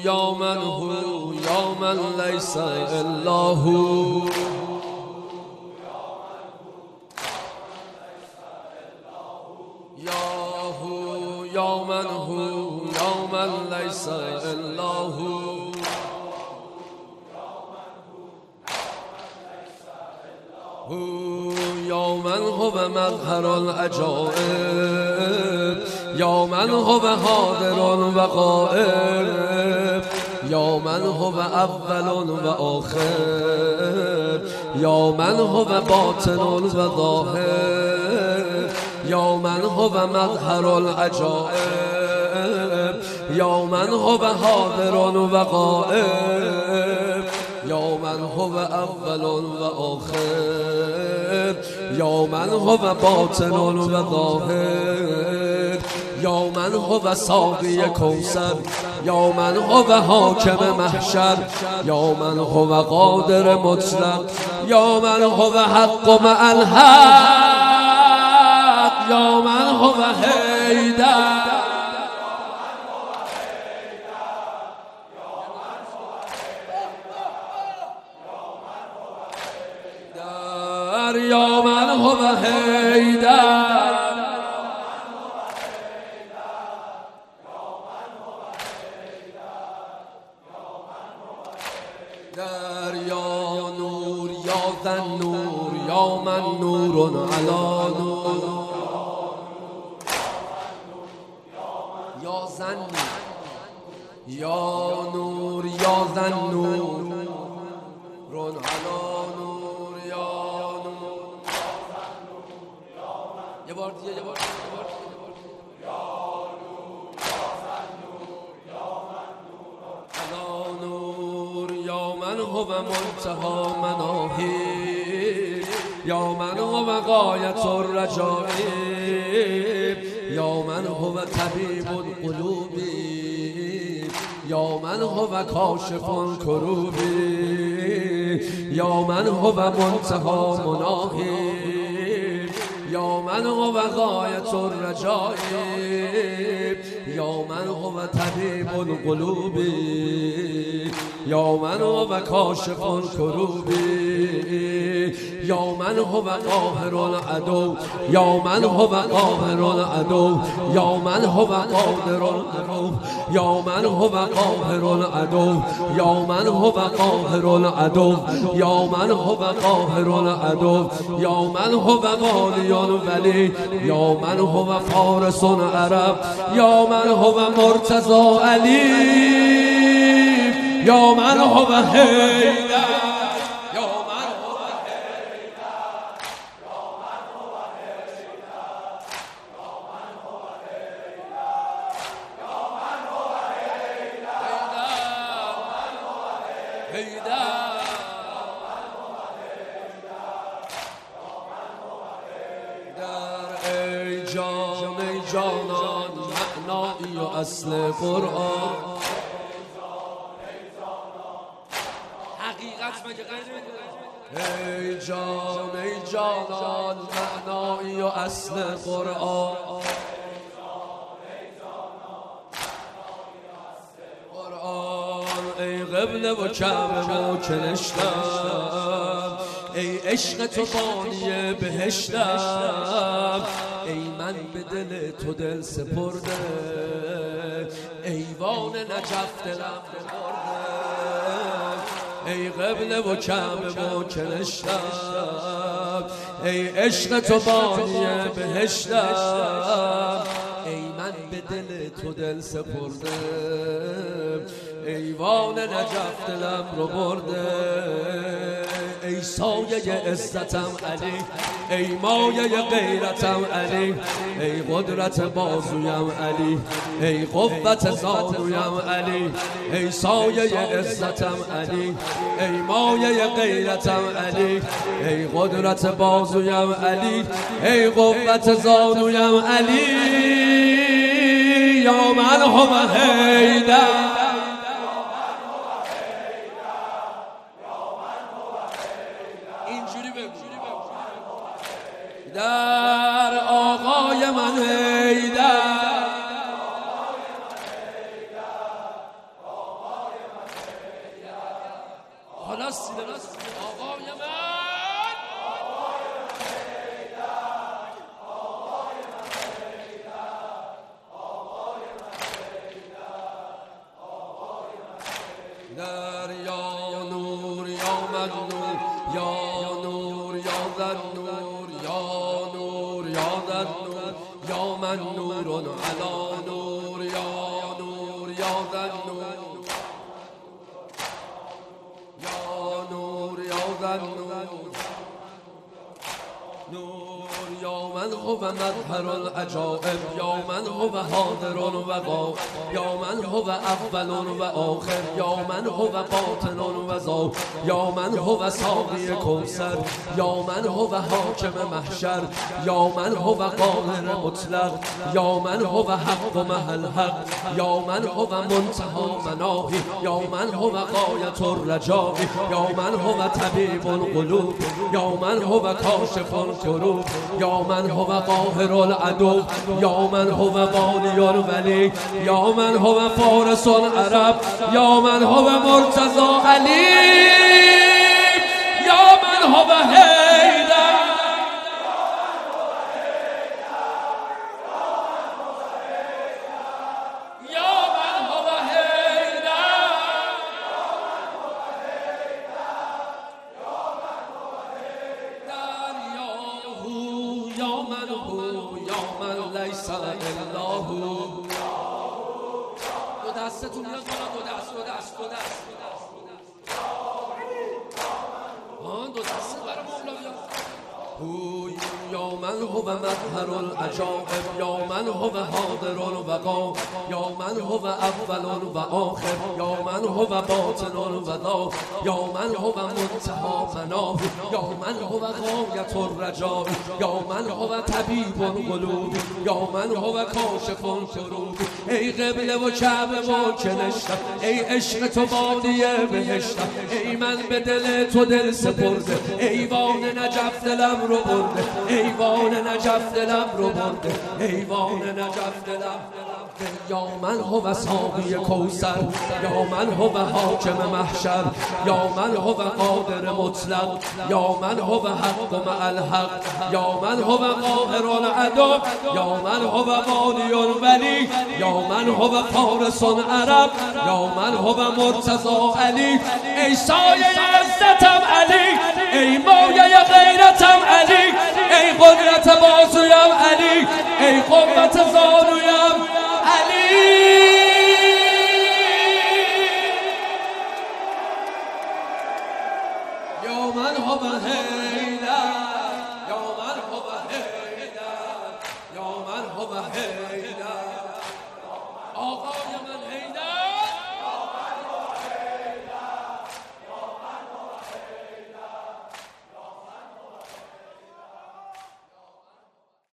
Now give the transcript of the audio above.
یا من هو یا من لیس الا هو یا من هو یا من لیس الا هو یا من هو مظهر العجائب یا من هو حاضر و غائب یا من هو اول و آخر یا من هو باطن و ظاهر یا من هو مظهر العجائب یا من هو حاضر و غائب یا من هو اول و آخر یا من هو باطن و ظاهر یا من هو ساقی کوثر یا من هو حاکم محشر یا من هو قادر مطلق یا من هو حق مع الحق یا من هو حیدر یا من هو حیدر در یا نور یا ذن نور یا من نور علی نور یا ذن یا نور یا ذن نور علی نور یا نور یه بار دیگه من هو منتهى مناهی یا من هو غایت الرجاء یا من هو طبیب القلوب یا من هو کاشف الکروب یا من هو منتهى مناهی یا من هو غایت الرجاء یا من هو طبیب القلوب یا من هو کاشف الکروب یا من هو قاهر العدو یا من هو قاهر العدو یا من هو قادر العدو یا من هو قاهر العدو یا من هو قاهر العدو یا من هو قاهر العدو یا من هو والی ولی یا من هو فارس عرب یا من هو مرتضی علی یا من هو حیدر ای جان ای جانان معنایی و اصل قرآن حقیقت مگه ای جان ای جانان معنایی و اصل قرآن ای قبله و کعبه و کنشتم ای عشق تو بانی بهشتم ای من به دل تو دل سپرده ایوان نجف دلم ببرده ای قبله و کعبه و کنشتم ای عشق تو بانی بهشتم ای من به دل تو دل سپرده ایوان نجف دلم رو برده ای سایه عزتم علی ای مایه غیرتم علی ای قدرت بازویم علی ای قوت زانویم علی ای سایه عزتم علی ای مایه غیرتم علی ای قدرت بازویم علی ای قوت زانویم علی یا من هو حیدر در آقای من حیدر راست آقای من در یا نور یا من نور یا نور یا در نور یا نور یا در نور یا من نور علی نور یا نور یا در نور یا نور یا در نور نور یا من هو مظهر العجائب یا من هو حاضر و غائب یا من هو اول و آخر یا من هو باطن و ظاهر یا من هو ساقی کوثر یا من هو حاکم محشر یا من هو قاهر مطلق یا من هو حق و محل حق یا من هو منتهی مناهی یا من هو غایت الرجاء یا من هو طبیب القلوب یا من هو کاشف الکروب یا من هو قاهر العدو یا من هو والی الولی یا من هو فارس العرب یا من هو مرتضی علی یا من هو حیدر یا من هو حیدر یا من هو یا من لیس الا هو دو دستتون بیاد بالا دو دست برای مولا بیاد یا من هو مظهر العجائب یا من هو حاضر و غائب یا من هو اول و آخر یا من هو باطن و ظاهر یا من هو منتهی مناهی یا من هو غایت الرجاء یا من هو طبیب القلوب یا من هو کاشف الکروب ای قبله و کعبه و کنشتم ای عشق تو بادیه بهشتم ای من به دل تو دل سپرده ایوان نجف دلم رو برده ایوان نجف دلم رو برده ایوان نجف دلم یا من هو ساقی کوثر یا من هو حاکم محشر یا من هو قادر مطلق یا من هو حق و مع الحق یا من هو قاهر العدو یا من هو والی الولی یا من هو فارس العرب یا من هو مرتضی علی ای سایه عزتم علی ای مایه غیرتم علی ای قدرت بازویم علی ای قوت زانویم علی یا من هو حیدر یا من هو حیدر یا من هو حیدر